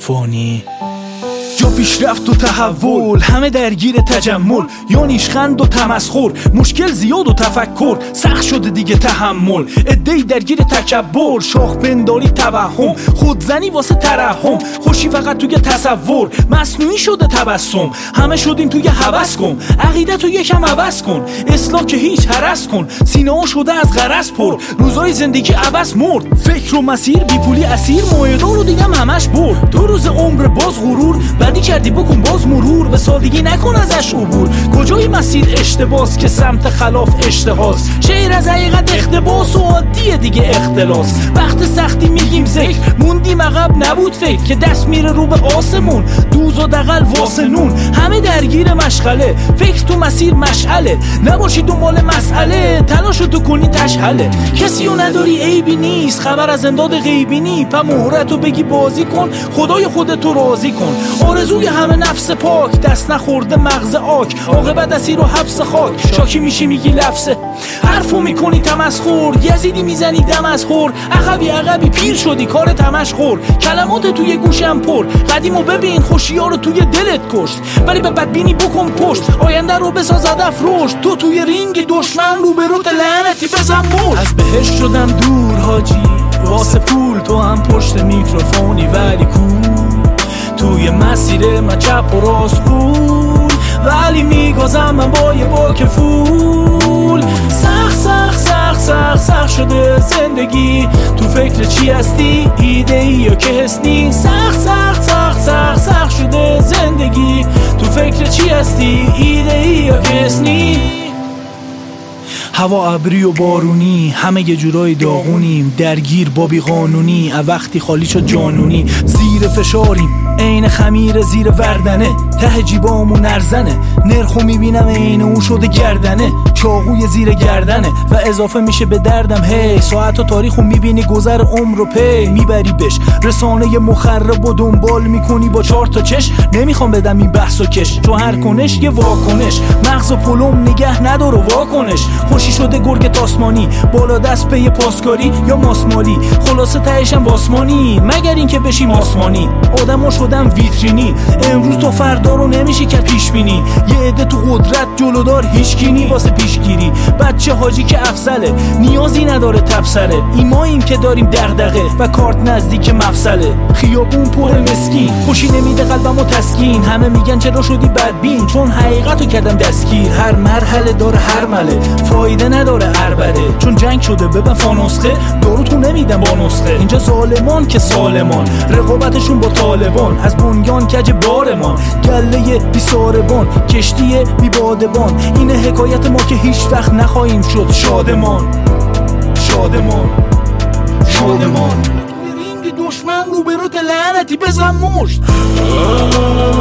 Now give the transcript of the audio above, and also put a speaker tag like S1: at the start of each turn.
S1: میکروفونی. جا پیشرفت و تحول، همه درگیر تجمل، یا نیشخند و تمسخر، مشکل زیاد و تفکر، سخت شده دیگه تحمل، عده‌ای درگیر تکبر، شاخ پنداری توهم، خودزنی واسه ترحم، خوشی فقط توی تصور، مصنوعی شده تبسم، همه شدیم توی هوس کن، عقیدتو یکم عوض کن، اصلاح که هیچ هرس کن، سینه‌ها شده از غرض پر، روزای زندگی عوض مرد، فکر و مسیر بی پولی اسیر، موعده رو دیگه همش برد، 2 روز عمر باز غرور، بدی کردی بکن باز مرور، به سادگی نکن ازش عبور، کجای مسیر اشتباس که سمت خلاف اشتهاست، شعر از حقیقت اقتباس و عادیه دیگه اختلاس، وقت سختی میگیم ذکر، موندیم عقب نبود فکر، که دست میره رو به آسمون، دوز و دغل واسه نون، همه درگیر مشغله، فکر تو مسیر مشعله، نباشی دنبال مسئله، تلاشو تو کنی تشهله، کسی رو نداری عیبی نیست، خبر از امداد غیبی نی، پا مهرتو بگی بازی کن، خدای خودتو راضی کن، آرزوی همه نفس پاک، دست نخورده مغز آک، عاقبت اسیر و حبس خاک، شاکی میشی میگی لفظه، حرفو میکنی تمسخر، یزیدی میزنی دم از خور، عقبی پیر شدی کار تمشخور، کلمات توی گوشم پر، قدیمو ببین خوشی‌ها رو توی دلت کشت، ولی به بدبینی بکن پشت، آینده رو بساز هدف رشد، تو توی رینگ دشمن رو به روت لعنتی بزن مرد، از بهشت شدم دور حاجی، واسه پول تو هم پشت میکروفونی ولی توی مسیر من چپ و راست خون، ولی میگازم من با یه باک فول، سخت شده زندگی، تو فکر چی هستی؟ ایده ای یا که حسنی؟ سخت شده زندگی، تو فکر چی هستی؟ ایده ای یا که حسنی؟ هوا ابری و بارونی، همه یه جورای داغونیم، درگیر با بی قانونی، وقتی خالی شد جانونی، زیر فشاریم عین خمیر زیر وردنه، ته جیبامون ارزنه، نرخو میبینم عین اون شده گردنه، چاقوی زیر گردنه و اضافه میشه به دردم، هی ساعت و تاریخو میبینی گذر عمر رو پی میبری بش، رسانه مخرب و دنبال میکنی با 4 تا چش، نمیخوام بدم این بحث و کش، چون هر کنش یه واکنش، مغز و پلم نگه نداره واکنش، خوشی شده گرگ تاسمانی، بالا دست پی پاسکاری یا ماسمالی، خلاصه تهشم واسمانی، مگر این که بشیم آسمانی، آدمو شدم ویترینی، امروز تو فردا رو نمیشه که پیش بینی، یه عده تو قدرت جلودار هیچکینی واسه پیشگیری، بچه حاجی که افضله، نیازی نداره تبصره، ایماییم که داریم دغدغه و کارت نزدیک مفصله، خیابون پر مسکین، خوشی نمیده قلبمو تسکین، همه میگن چرا شدی بدبین، چون حقیقتو کردم دستگیر، هر مرحله داره هر مله، فایده نداره عربده، چون جنگ شده ببن فانوسخه، دارو تو نمیدن با نسخه، اینجا ظالمان که سالمان، رقابتشون با طالبان، از بنیان کج بارمان، گله بی ساربان، کشتی بی بادبان، اینه حکایت ما که هیچ وقت نخواهیم شد شادمان. رینگ دشمن رو به روت لعنتی بزن مشت.